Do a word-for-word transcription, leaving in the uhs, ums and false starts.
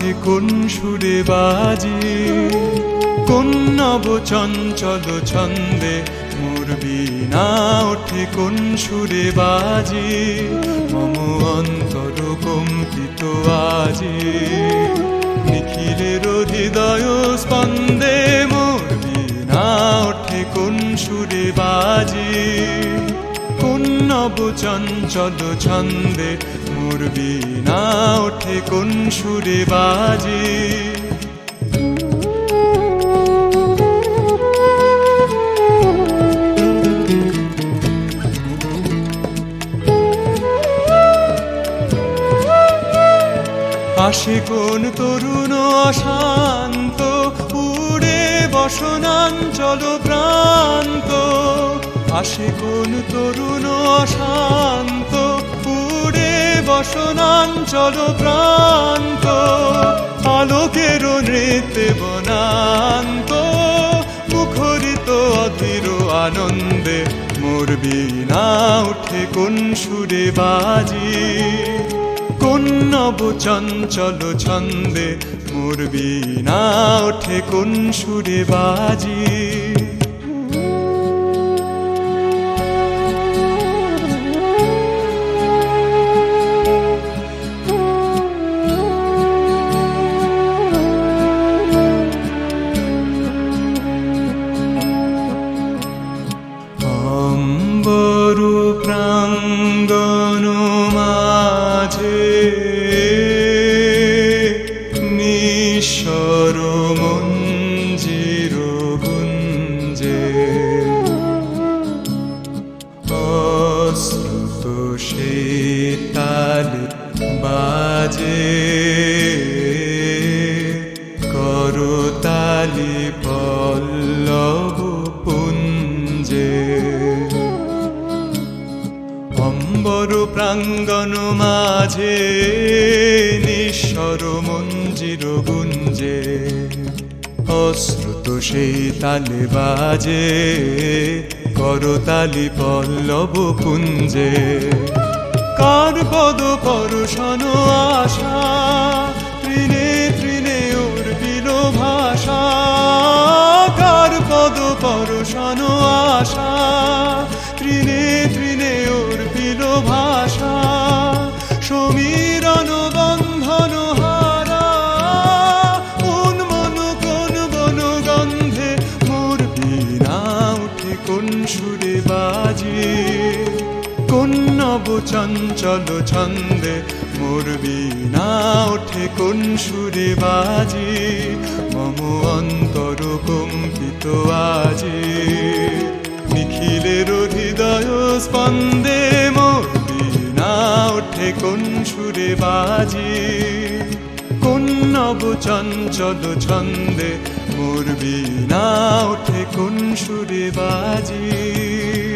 ওঠে কোন সুরে বাজি, কোন নব চঞ্চল ছন্দে মোর বীণা ওঠে কোন সুরে বাজি, মম অন্তর কম্পিত আজি। নিখিলের হৃদয় স্পন্দে মোর বীণা ওঠে কোন সুরে বাজি, কোন নব চঞ্চল ছন্দে মোর বীণা ওঠে কোন সুরে বাজি। আসে কোন তরুণ অশান্ত, উড়ে বসনাঞ্চল প্রান্ত। আসে কোন তরুণ অশান্ত, উড়ে বসনাঞ্চল প্রান্ত। আলোকের নৃত্যে বনান্ত, মুখরিত অধীর আনন্দে মোর বীণা ওঠে কোন সুরে বাজি, কোন নব চঞ্চল ছন্দে মোর বীণা ওঠে কোন সুরে বাজি। অম্বরু প্রাঙ্গণ মাঝে নিঃস্বর মঞ্জির গুঞ্জে, অশ্রুত সে তাল বাজে, করতালি পল্লব পুঞ্জে। অম্বর প্রাঙ্গণ মাঝে নিঃস্বর মঞ্জির গুঞ্জে, অশ্রুত সেই তালে বাজে, করতালি পল্লব পুঞ্জে। কার পদ পরশন আশা, তৃণে তৃণে উর্বিল ভাষা। কার পদ পরশন আশা, তৃণে তৃণে উর্বিল ভাষা। সমীরণ বন্ধন হারা, উন্মন কোন বনগন্ধে মোর বীণা ওঠে কোন সুরে বাজি, কোন নব চঞ্চল ছন্দে মোর বীণা ওঠে কোন সুরে বাজি, মম অন্তর কম্পিত আজি। নিখিলের হৃদয় স্পন্দে মোর বীণা ওঠে কোন সুরে বাজি, কোন নব চঞ্চল ছন্দে মোর বীণা ওঠে কোন সুরে বাজি।